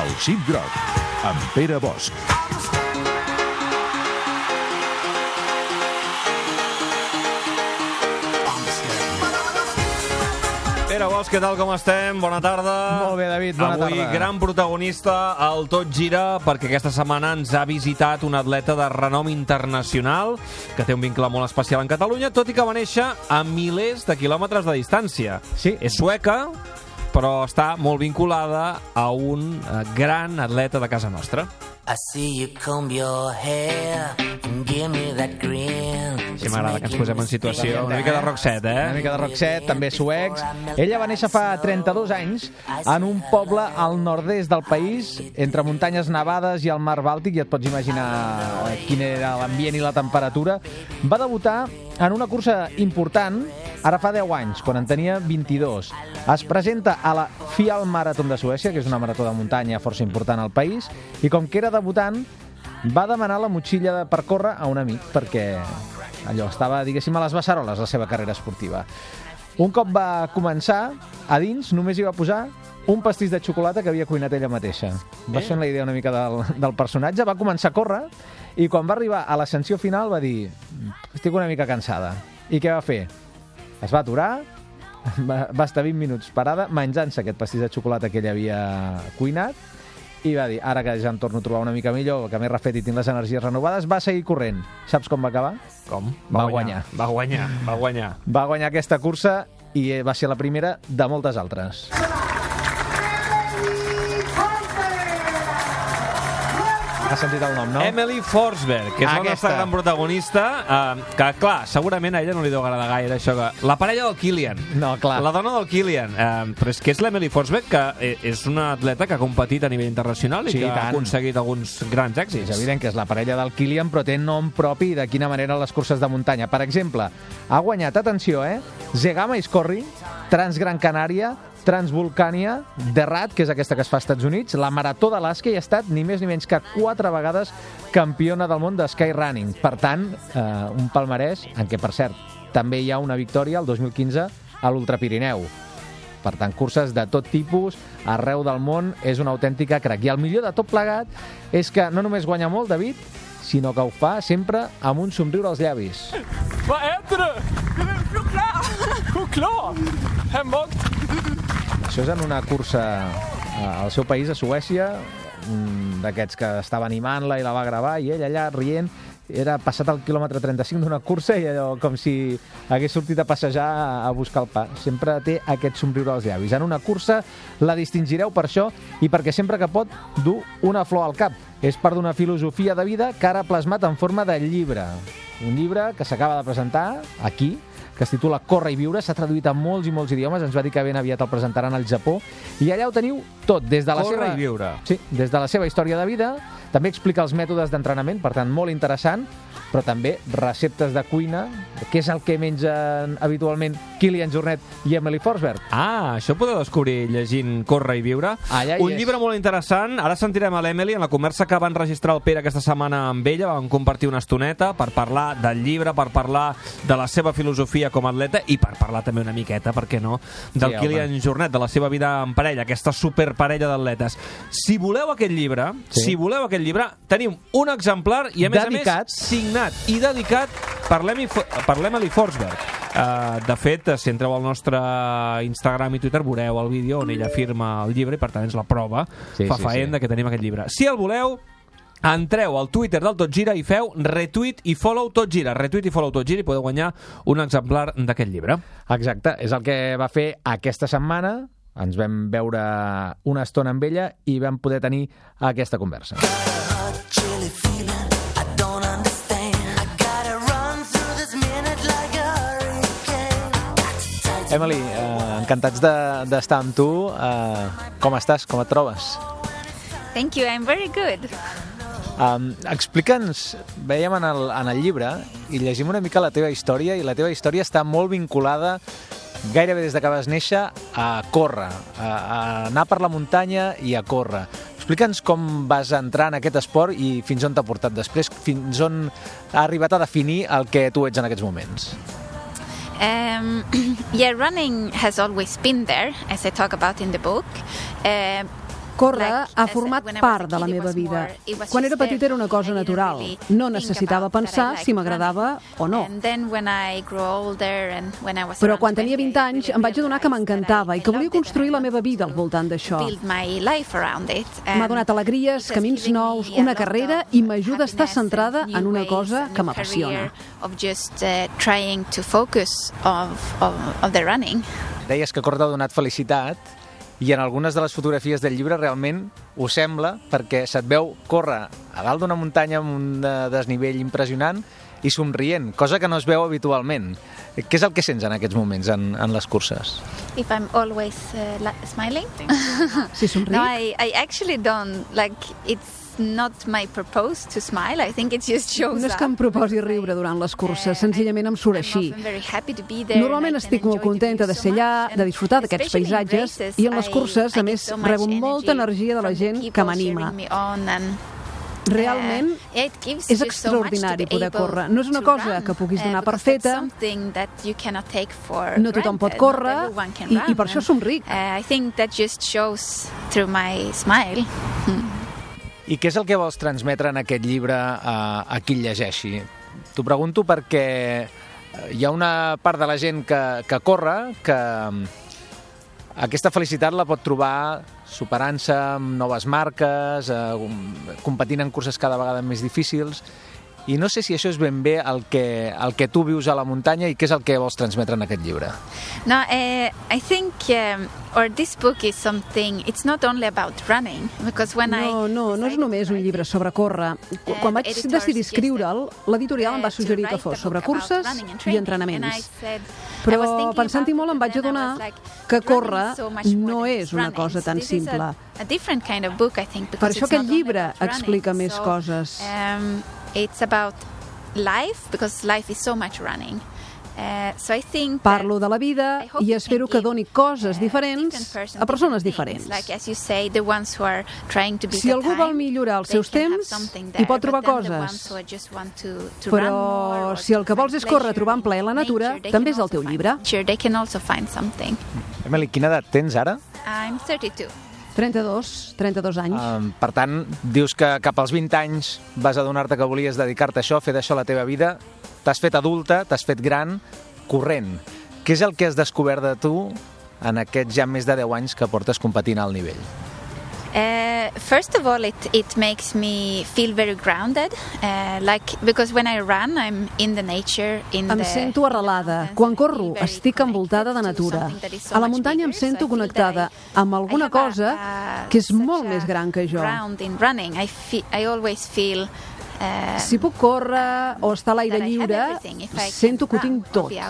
El Cip Groc, amb Pere Bosch. Pere Bosch, què tal, com estem? Bona tarda. Molt bé, David, bona tarda. Avui, gran protagonista al Tot Gira, perquè aquesta setmana ens ha visitat un atleta de renom internacional que té un vincle molt especial en Catalunya, tot i que va néixer a milers de quilòmetres de distància. Sí. És sueca, però està molt vinculada a un gran atleta de casa nostra. I see you comb your hair and give me that grin. Sí, m'agrada que ens posem en situació. Una mica de Roxette, Una mica de Roxette, també suecs. Ella va néixer fa 32 anys en un poble al nord-est del país, entre muntanyes nevades i el mar Bàltic, i et pots imaginar quin era l'ambient i la temperatura. Va debutar en una cursa important ara fa 10 anys, quan en tenia 22. Es presenta a la Fjäll Marathon de Suècia, que és una marató de muntanya força important al país, i com que era debutant, va demanar la motxilla per córrer a un amic, perquè allò estava, diguéssim, a les beceroles, la seva carrera esportiva. Un cop va començar, a dins només hi va posar un pastís de xocolata que havia cuinat ella mateixa. Va ser la idea una mica del personatge, va començar a córrer, i quan va arribar a l'ascensió final va dir: estic una mica cansada. I què va fer? Es va aturar, va estar 20 minuts parada menjant-se aquest pastís de xocolata que ella havia cuinat, i va dir, ara que ja em torno a trobar una mica millor, que m'he refet i tinc les energies renovades, va seguir corrent. Saps com va acabar? Com? Va guanyar. Va guanyar. Va guanyar aquesta cursa i va ser la primera de moltes altres. Has sentit el nom, no? Emily Forsberg, que és la nostra gran protagonista, que, clar, segurament a ella no li deu agradar gaire això que... La parella del Kilian. No, clar. La dona del Kilian. Però és que és l'Emily Forsberg, que és una atleta que ha competit a nivell internacional i que ha aconseguit alguns grans èxits. És evident que és la parella del Kilian, però té nom propi de quina manera les curses de muntanya. Per exemple, ha guanyat, atenció, Zegama Iscorri, Transgran Canària, Transvolcània, The Rat, que és aquesta que es fa als Estats Units, la Marató d'Alaska, i ha estat ni més ni menys que 4 vegades campiona del món de skyrunning. Per tant, un palmarès en què, per cert, també hi ha una victòria el 2015 a l'Ultrapirineu. Per tant, curses de tot tipus, arreu del món, és una autèntica crac. I el millor de tot plegat és que no només guanya molt, David, sinó que ho fa sempre amb un somriure als llavis. Vad äter du? Choklad! Hembakt! Això és en una cursa al seu país, a Suècia, d'aquests que estava animant-la i la va gravar, i ell allà rient, era passat el quilòmetre 35 d'una cursa i allò com si hagués sortit a passejar a buscar el pa. Sempre té aquest somriure als llavis. En una cursa la distingireu per això i perquè sempre que pot du una flor al cap. És part d'una filosofia de vida que ara ha plasmat en forma de llibre. Un llibre que s'acaba de presentar aquí, que es titula Córrer i viure, s'ha traduït a molts i molts idiomes, ens va dir que ben aviat el presentaran al Japó, i allà ho teniu tot, des de la Córrer i viure. Sí, des de la seva història de vida, també explica els mètodes d'entrenament, per tant, molt interessant, però també receptes de cuina, què és el que mengen habitualment Kilian Jornet i Emily Forsberg. Això ho podeu descobrir llegint Córrer i viure. Un llibre molt interessant. Ara sentirem a l'Emily en la conversa que van registrar el Pere aquesta setmana amb ella. Van compartir una estoneta per parlar del llibre, per parlar de la seva filosofia com a atleta i per parlar també una miqueta, per què no, del Kilian Jornet, de la seva vida en parella, aquesta superparella d'atletes. Si voleu aquest llibre, tenim un exemplar i a més signat i dedicat per l'Emily Forsberg. De fet, si entreu al nostre Instagram i Twitter veureu el vídeo on ella firma el llibre i per tant és la prova fefaent que tenim aquest llibre. Si el voleu, entreu al Twitter del Tot Gira i feu retweet i follow Tot Gira. Retweet i follow Tot Gira i podeu guanyar un exemplar d'aquest llibre. Exacte, és el que va fer aquesta setmana. Ens vam veure una estona amb ella i vam poder tenir aquesta conversa. Emily, encantats d'estar amb tu. Com estàs? Com et trobes? Thank you, I'm very good. Explica'ns, veiem en el llibre i llegim una mica la teva història, i la teva història està molt vinculada gairebé des que vas néixer a córrer, a anar per la muntanya i a córrer. Explica'ns com vas entrar en aquest esport i fins on t'ha portat després, fins on ha arribat a definir el que tu ets en aquests moments. Yeah, running has always been there, as I talk about in the book. Córrer ha format part de la meva vida. Quan era petit era una cosa natural. No necessitava pensar si m'agradava o no. Però quan tenia 20 anys em vaig adonar que m'encantava i que volia construir la meva vida al voltant d'això. M'ha donat alegries, camins nous, una carrera i m'ajuda a estar centrada en una cosa que m'apassiona. Deies que córrer t'ha donat felicitat i en algunes de les fotografies del llibre realment ho sembla, perquè se't veu córrer a dalt d'una muntanya amb un desnivell impressionant i somrient, cosa que no es veu habitualment. Què és el que sents en aquests moments en les curses? If I'm always smiling? Si somric? No, I actually don't. Like, it's not my purpose to smile. I think it just shows No és que em proposi riure durant les curses, senzillament em surt així. Normalment estic molt contenta de ser allà, de disfrutar d'aquests paisatges, i en les curses, a més, rebo molta energia de la gent que m'anima. Realment és extraordinari poder córrer. No és una cosa que puguis donar per feta, no tothom pot córrer i per això somric. I think that just shows through my smile. I què és el que vols transmetre en aquest llibre a qui el llegeixi? T'ho pregunto perquè hi ha una part de la gent que corre que aquesta felicitat la pot trobar superant-se amb noves marques, competint en curses cada vegada més difícils, i no sé si això és ben bé el que tu vius a la muntanya i què és el que vols transmetre en aquest llibre. No, I think this book is something, it's not only about running, because when No és només un llibre sobre córrer. Quan vaig decidir escriure'l, l'editorial em va suggerir que fos sobre curses i entrenaments. Però pensant-hi molt em vaig adonar que córrer no és una cosa tan simple. Per això aquest llibre explica més coses. It's about life, because life is so much running. So I think Parlo de la vida i espero que doni coses diferents a persones diferents. Si algú vol millorar els seus temps, hi pot trobar coses. Però si el que vols és córrer trobant plaer a la natura, també és el teu llibre. Emily, quina edat tens ara? I'm 32. 32 anys. Per tant, dius que cap als 20 anys vas adonar-te que volies dedicar-te a això, fer d'això la teva vida. T'has fet adulta, t'has fet gran, corrent. Què és el que has descobert de tu en aquests ja més de 10 anys que portes competint al nivell? First of all, it makes me feel very grounded, because when I run, I'm in the nature. Em sento arrelada. Quan corro, estic envoltada de natura. A la muntanya em sento connectada amb alguna cosa que és molt més gran que jo. I always feel si puc córrer o estar a l'aire lliure, sento que ho tinc tot. I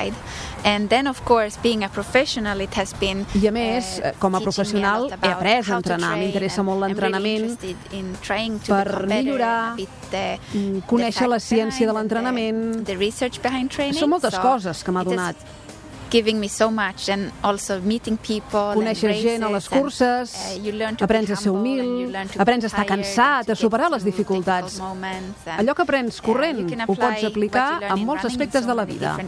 a més, com a professional, he après a entrenar. M'interessa molt l'entrenament per millorar, conèixer la ciència de l'entrenament. Són moltes coses que m'ha donat. Giving me so much, and also meeting people. Conèixer gent a les curses, aprens a ser humil, aprens a estar cansat, a superar les dificultats. Allò que aprens corrent ho pots aplicar en molts aspectes de la vida.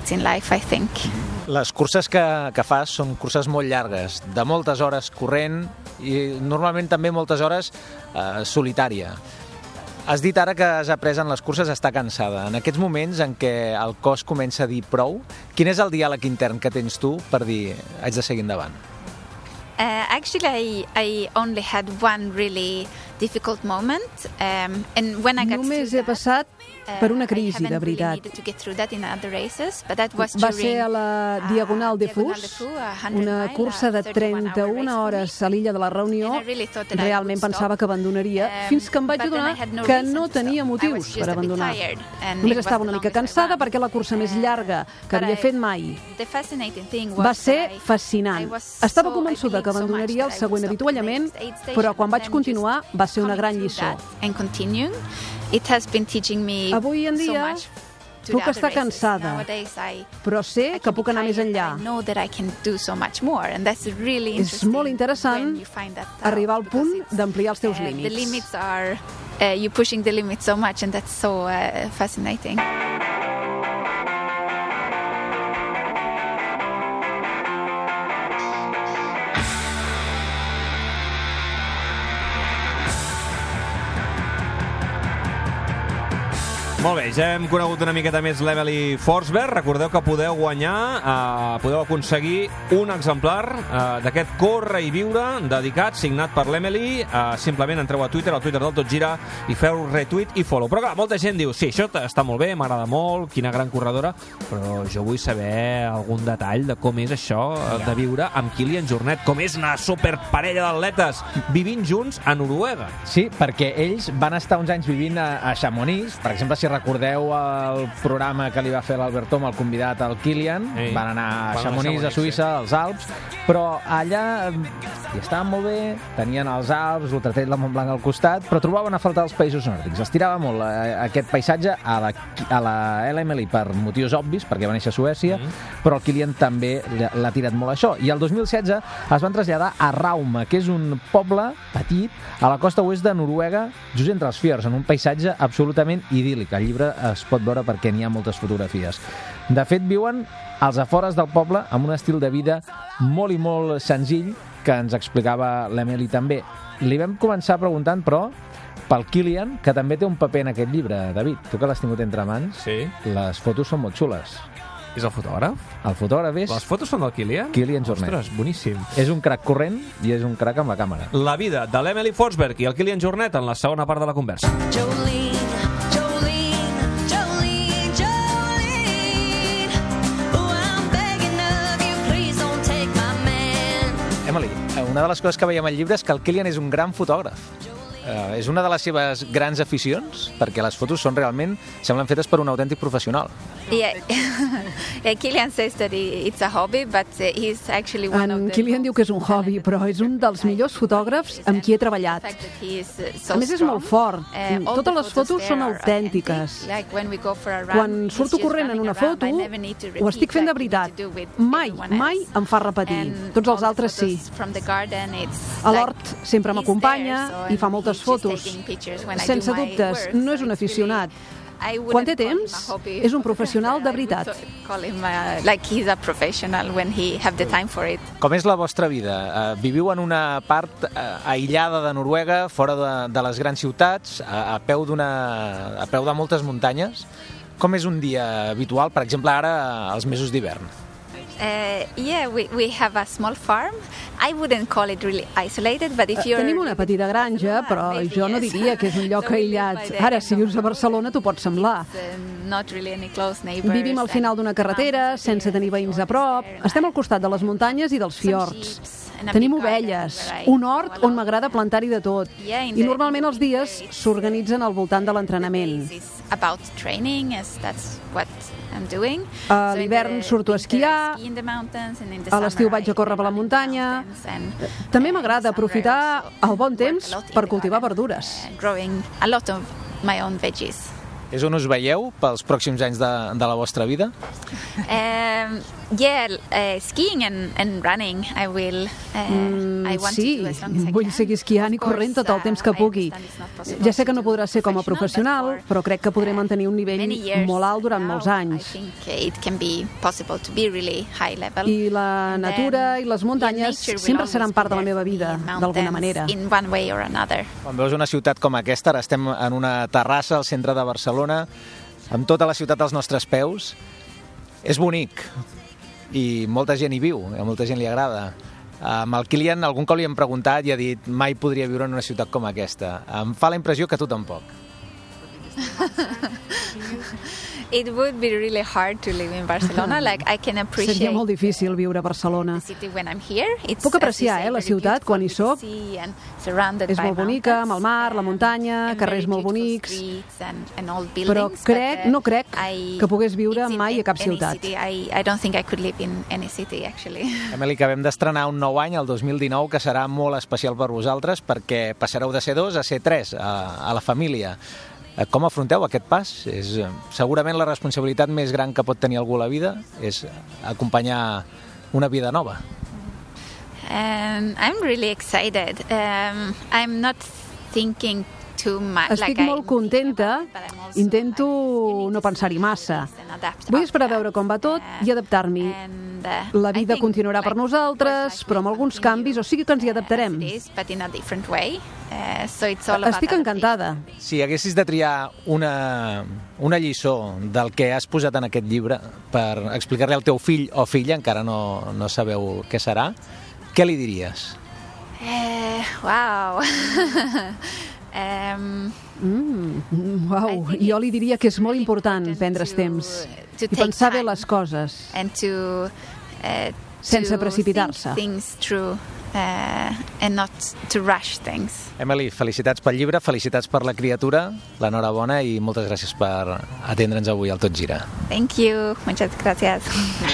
Les curses que fas són curses molt llargues, de moltes hores corrent i normalment també moltes hores solitària. Has dit ara que has après en les curses a estar cansada. En aquests moments en què el cos comença a dir prou, quin és el diàleg intern que tens tu per dir haig de seguir endavant? Actually, I only had one really difficult moment. Només he passat per una crisi, de veritat. Va ser a la Diagonal de Fus, una cursa de 31 hores a l'illa de la Reunió. Realment pensava que abandonaria, fins que em vaig adonar que no tenia motius per abandonar. Només estava una mica cansada perquè la cursa més llarga que havia fet mai. Va ser fascinant. Estava convençuda que abandonaria el següent avituallament, però quan vaig continuar va ser una gran lliçó. Avui en dia puc estar cansada, però sé que puc anar més enllà. És molt interessant arribar al punt d'ampliar els teus límits. You're pushing the limits so much, and that's so fascinating. Molt bé, ja hem conegut una miqueta més l'Emily Forsberg. Recordeu que podeu guanyar, podeu aconseguir un exemplar d'aquest Corre i Viure dedicat, signat per l'Emily. Simplement entreu a Twitter, al Twitter del Tot Gira, i feu retweet i follow. Però clar, molta gent diu, sí, això està molt bé, m'agrada molt, quina gran corredora, però jo vull saber algun detall de com és això de viure amb Kilian Jornet, com és una superparella d'atletes vivint junts a Noruega. Sí, perquè ells van estar uns anys vivint a Chamonix. Per exemple, si recordeu el programa que li va fer l'Albert Tom, el convidat al Kilian, van anar a Chamonix, a Suïssa, als Alps, però allà hi estaven molt bé, tenien els Alps, l'Ultratell de Montblanc al costat, però trobaven a faltar els països nòrdics. Els tirava molt aquest paisatge a la Emily per motius obvis, perquè va néixer a Suècia, però el Kilian també l'ha tirat molt això. I el 2016 es van traslladar a Rauma, que és un poble petit a la costa oest de Noruega, just entre els fiords, en un paisatge absolutament idíl·lic. Al llibre es pot veure perquè n'hi ha moltes fotografies. De fet, viuen als afores del poble amb un estil de vida molt i molt senzill que ens explicava l'Emily també. Li vam començar preguntant, però, pel Kilian, que també té un paper en aquest llibre. David, tu que l'has tingut entre mans, les fotos són molt xules. És el fotògraf? El fotògraf és... Les fotos són del Kilian? Kilian Jornet. Ostres, boníssim. És un crac corrent i és un crac amb la càmera. La vida de l'Emily Forsberg i el Kilian Jornet en la segona part de la conversa. Emily, una de les coses que veiem al llibre és que el Kilian és un gran fotògraf. És una de les seves grans aficions, perquè les fotos són realment, semblen fetes per un autèntic professional. Kilian says that it's a hobby, but he's actually one of the... Kilian diu que és un hobby, però és un dels millors fotògrafs amb qui he treballat. A més, és molt fort. Totes les fotos són autèntiques. Quan surto corrent en una foto, ho estic fent de veritat. Mai em fa repetir. Tots els altres sí. A l'hort sempre m'acompanya i fa moltes fotos. Sense dubtes, no és un aficionat. Quan té temps, és un professional de veritat. Com és la vostra vida? Viviu en una part aïllada de Noruega, fora de les grans ciutats, a peu de moltes muntanyes. Com és un dia habitual, per exemple, ara als mesos d'hivern? We have a small farm. I wouldn't call it really isolated, but if you're... Tenim una petita granja, però jo no diria que és un lloc aïllat. Ara, si vius a Barcelona, t'ho pot semblar. Vivim al final d'una carretera, sense tenir veïns a prop. Estem al costat de les muntanyes i dels fiords. Tenim ovelles, un hort on m'agrada plantar-hi de tot. I normalment els dies s'organitzen al voltant de l'entrenament. A l'hivern surto a esquiar, a l'estiu vaig a córrer per la muntanya. També m'agrada aprofitar el bon temps per cultivar verdures. És on us veieu pels pròxims anys de la vostra vida? Skiing and running. Sí, vull seguir esquiant i corrent tot el temps que pugui. Ja sé que no podrà ser com a professional, però crec que podré mantenir un nivell molt alt durant molts anys. I la natura i les muntanyes sempre seran part de la meva vida, d'alguna manera. Quan veus una ciutat com aquesta, ara estem en una terrassa al centre de Barcelona, amb tota la ciutat als nostres peus, és bonic. I molta gent hi viu, a molta gent li agrada. Amb el Kilian algun cop li hem preguntat i ha dit mai podria viure en una ciutat com aquesta. Em fa la impressió que tu tampoc. It would be really hard to live in Barcelona. I can appreciate. Seria molt difícil viure a Barcelona. Puc apreciar la ciutat quan hi soc. És molt bonica, amb el mar, la muntanya, carrers molt bonics. Però no crec que pogués viure mai a cap ciutat. Emily, acabem d'estrenar un nou any, el 2019, que serà molt especial per vosaltres perquè passareu de ser 2 a ser 3 a la família. Com afronteu aquest pas? És segurament la responsabilitat més gran que pot tenir algú a la vida, és acompanyar una vida nova. I'm really excited. I'm not thinking too much. Estic molt contenta, intento no pensar-hi massa. Vull esperar a veure com va tot i adaptar-m'hi. la vida continuarà per nosaltres, però amb alguns canvis, o sigui que ens hi adaptarem. Estic encantada. Si haguessis de triar una lliçó del que has posat en aquest llibre per explicar-li al teu fill o filla, encara no sabeu què serà, què li diries? Uau, jo li diria que és molt important prendre's temps i pensar bé les coses sense precipitar-se. Emily, felicitats pel llibre, felicitats per la criatura, l'enhorabona i moltes gràcies per atendre'ns avui al Tot Gira. Thank you, muchas gracias.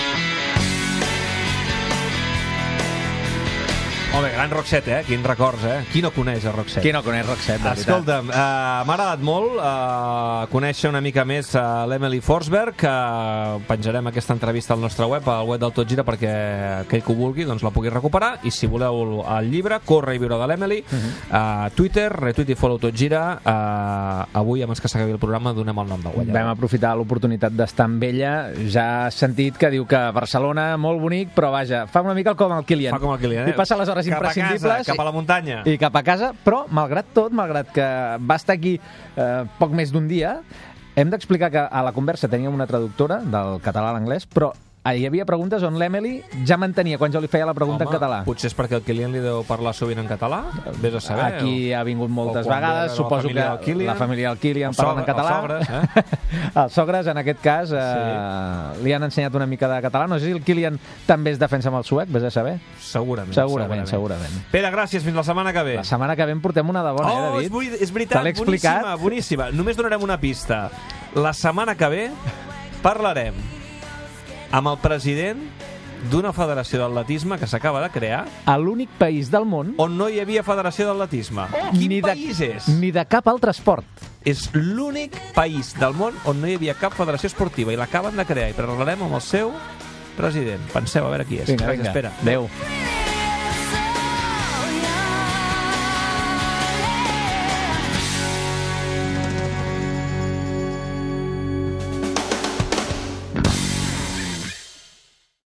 Molt bé, gran Roxette, Quins records, Qui no coneix el Roxette? Qui no coneix Roxette, de veritat? Escolta'm, m'ha agradat molt conèixer una mica més l'Emily Forsberg, penjarem aquesta entrevista al nostre web, al web del Tot Gira, perquè aquell que ho vulgui doncs la pugui recuperar, i si voleu el llibre, Córrer i viure de l'Emily, Twitter, retweet i follow Tot Gira. Avui, abans que s'acabi el programa, donem el nom del guanyador. Vam aprofitar l'oportunitat d'estar amb ella. Ja has sentit que diu que Barcelona, molt bonic, però vaja, fa una mica com el Kilian. Fa com el Kilian, I passa les hores imprescindibles. Cap a la muntanya. I cap a casa, però malgrat tot, malgrat que va estar aquí poc més d'un dia, hem d'explicar que a la conversa teníem una traductora del català a l'anglès, però hi havia preguntes on l'Emily ja mantenia quan jo li feia la pregunta en català. Potser és perquè el Kilian li deu parlar sovint en català? Vés a saber. Aquí ha vingut moltes vegades, suposo que la família del Kilian parla en català. Els sogres, Els sogres, en aquest cas, li han ensenyat una mica de català. No sé si el Kilian també es defensa amb el suec, vés a saber. Segurament. Pere, gràcies, fins la setmana que ve. La setmana que ve en portem una de bona, David? És veritat, boníssima. Només donarem una pista. La setmana que ve parlarem amb el president d'una federació d'atletisme que s'acaba de crear a l'únic país del món on no hi havia federació d'atletisme. Quin país és? Ni de cap altre esport. És l'únic país del món on no hi havia cap federació esportiva i l'acaben de crear i parlarem amb el seu president. Penseu a veure qui és. Vinga. Espera. Adéu.